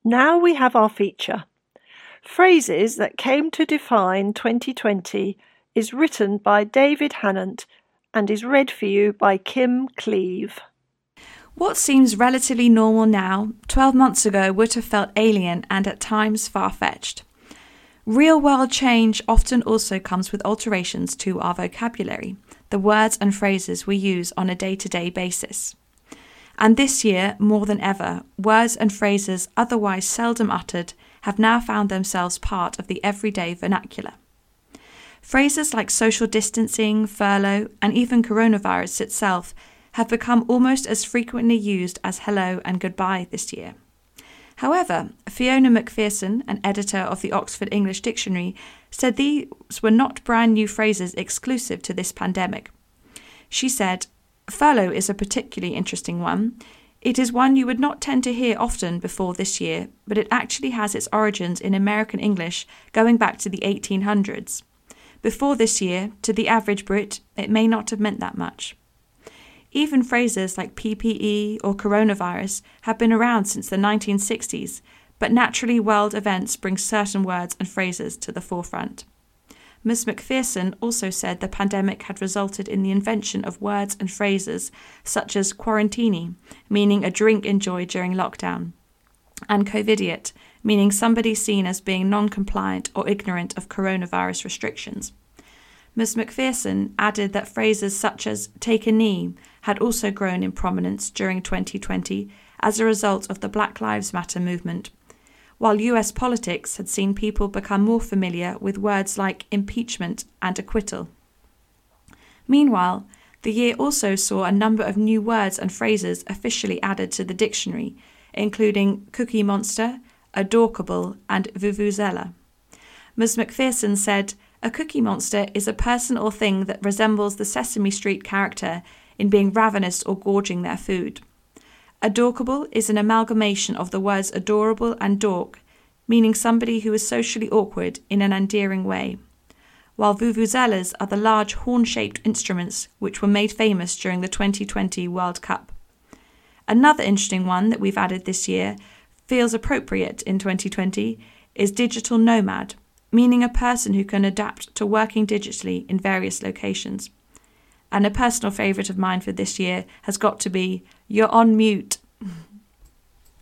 Now we have our feature. Phrases that came to define 2020 is written by David Hannant and is read for you by Kim Cleave. What seems relatively normal now, 12 months ago would have felt alien and at times far-fetched. Real-world change often also comes with alterations to our vocabulary, the words and phrases we use on a day-to-day basis. And this year, more than ever, words and phrases otherwise seldom uttered have now found themselves part of the everyday vernacular. Phrases like social distancing, furlough, and even coronavirus itself have become almost as frequently used as hello and goodbye this year. However, Fiona McPherson, an editor of the Oxford English Dictionary, said these were not brand new phrases exclusive to this pandemic. She said, "Furlough is a particularly interesting one. It is one you would not tend to hear often before this year, but it actually has its origins in American English going back to the 1800s. Before this year, to the average Brit, it may not have meant that much." Even phrases like PPE or coronavirus have been around since the 1960s, but naturally world events bring certain words and phrases to the forefront. Ms. McPherson also said the pandemic had resulted in the invention of words and phrases such as quarantini, meaning a drink enjoyed during lockdown, and covidiot, meaning somebody seen as being non-compliant or ignorant of coronavirus restrictions. Ms. McPherson added that phrases such as take a knee had also grown in prominence during 2020 as a result of the Black Lives Matter movement, while US politics had seen people become more familiar with words like impeachment and acquittal. Meanwhile, the year also saw a number of new words and phrases officially added to the dictionary, including Cookie Monster, adorkable, and vuvuzela. Ms. McPherson said, "A cookie monster is a person or thing that resembles the Sesame Street character in being ravenous or gorging their food. Adorkable is an amalgamation of the words adorable and dork, meaning somebody who is socially awkward in an endearing way, while vuvuzelas are the large horn-shaped instruments which were made famous during the 2020 World Cup. Another interesting one that we've added this year feels appropriate in 2020 is digital nomad, meaning a person who can adapt to working digitally in various locations. And a personal favourite of mine for this year has got to be, you're on mute."